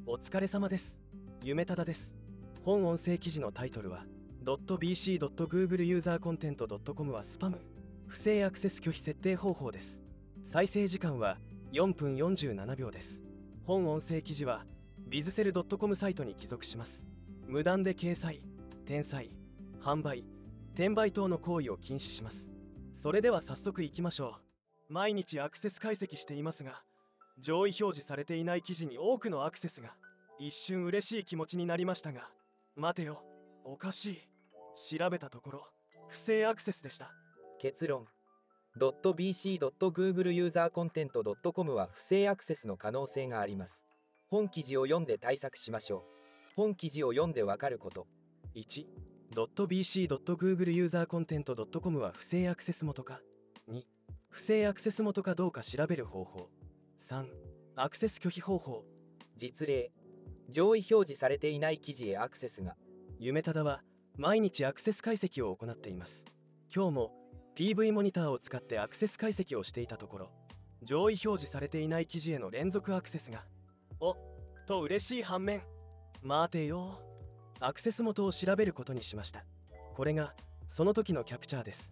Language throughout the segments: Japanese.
お疲れ様です。夢忠です。本音声記事のタイトルは .bc.googleusercontent.com はスパム不正アクセス拒否設定方法です。再生時間は4分47秒です。本音声記事は bizsell.com サイトに帰属します。無断で掲載、転載、販売、転売等の行為を禁止します。それでは早速いきましょう。毎日アクセス解析していますが、上位表示されていない記事に多くのアクセスが。一瞬嬉しい気持ちになりましたが、待てよ、おかしい。調べたところ不正アクセスでした。 結論 .bc.googleusercontent.com は不正アクセスの可能性があります。本記事を読んで対策しましょう。本記事を読んでわかること。 1. .bc.googleusercontent.com は不正アクセス元か。2. 不正アクセス元かどうか調べる方法。3. アクセス拒否方法。 実例、上位表示されていない記事へアクセスが。 夢忠は毎日アクセス解析を行っています。今日も PV モニターを使ってアクセス解析をしていたところ、上位表示されていない記事への連続アクセスがおっと嬉しい反面、待てよ、アクセス元を調べることにしました。これがその時のキャプチャーです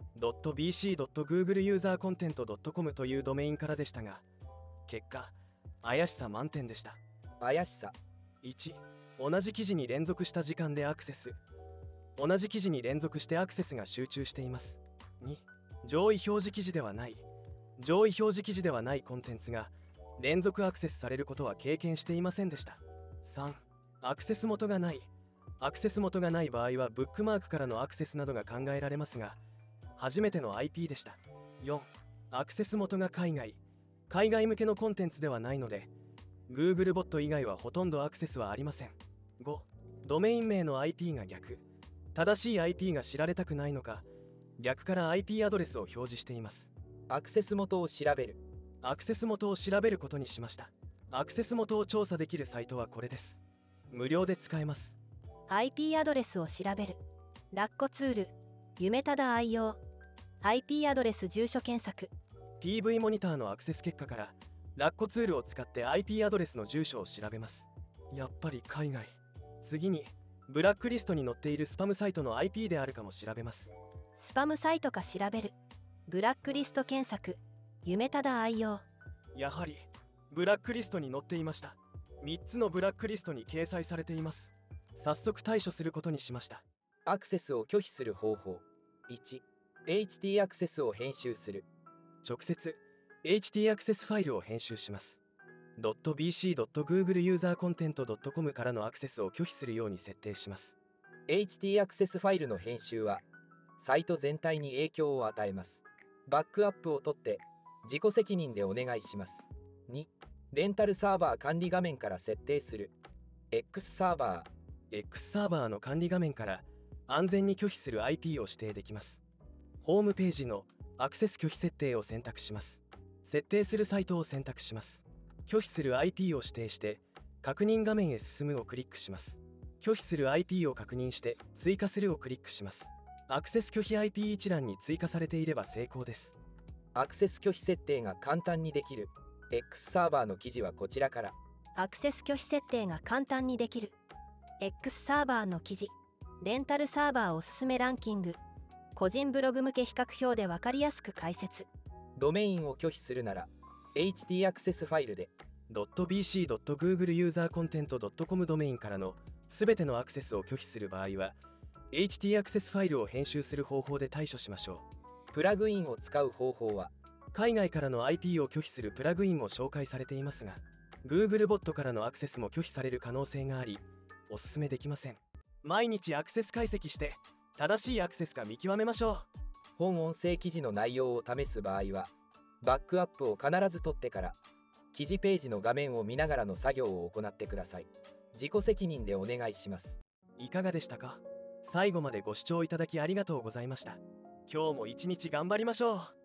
。.bc.googleusercontent.com というドメインからでしたが、結果怪しさ満点でした。 怪しさ。 1. 同じ記事に連続した時間でアクセス。同じ記事に連続してアクセスが集中しています。2. 上位表示記事ではないコンテンツが連続アクセスされることは経験していませんでした。3. アクセス元がない場合はブックマークからのアクセスなどが考えられますが、初めての IP でした。4. アクセス元が海外向けのコンテンツではないので Google ボット以外はほとんどアクセスはありません。5. ドメイン名の IP が逆、正しい IP が知られたくないのか逆から IP アドレスを表示しています。 アクセス元を調べる。 アクセス元を調べることにしました。アクセス元を調査できるサイトはこれです。無料で使えます。 IP アドレスを調べる。ラッコツール、夢忠愛用。 IP アドレス住所検索。 PV モニターのアクセス結果からラッコツールを使って IP アドレスの住所を調べます。やっぱり海外。次にブラックリストに載っているスパムサイトの IP であるかも調べます。 スパムサイトか調べる。ブラックリスト検索。夢忠愛用。 やはりブラックリストに載っていました。3つのブラックリストに掲載されています。早速対処することにしました。 アクセスを拒否する方法。1. HT アクセスを編集する。 直接 HT アクセスファイルを編集します。.bc.googleusercontent.com からのアクセスを拒否するように設定します。 HT アクセスファイルの編集はサイト全体に影響を与えます。バックアップを取って自己責任でお願いします。2. レンタルサーバー管理画面から設定する。 X サーバーの管理画面から安全に拒否する IP を指定できます。ホームページのアクセス拒否設定を選択します。設定するサイトを選択します。拒否する IP を指定して確認画面へ進むをクリックします。拒否する IP を確認して追加するをクリックします。アクセス拒否 IP 一覧に追加されていれば成功です。 アクセス拒否設定が簡単にできる X サーバーの記事はこちらから。 アクセス拒否設定が簡単にできる X サーバーの記事。レンタルサーバーおすすめランキング。個人ブログ向け比較表で分かりやすく解説。 ドメインを拒否するなら HT アクセスファイルで .bc.googleusercontent.com ドメインからのすべてのアクセスを拒否する場合は HT アクセスファイルを編集する方法で対処しましょう。プラグインを使う方法は海外からの IP を拒否するプラグインも紹介されていますが Google ボットからのアクセスも拒否される可能性がありおすすめできません。毎日アクセス解析して正しいアクセスか見極めましょう。 本音声記事の内容を試す場合はバックアップを必ず取ってから記事ページの画面を見ながらの作業を行ってください。自己責任でお願いします。 いかがでしたか。最後までご視聴いただきありがとうございました。今日も一日頑張りましょう。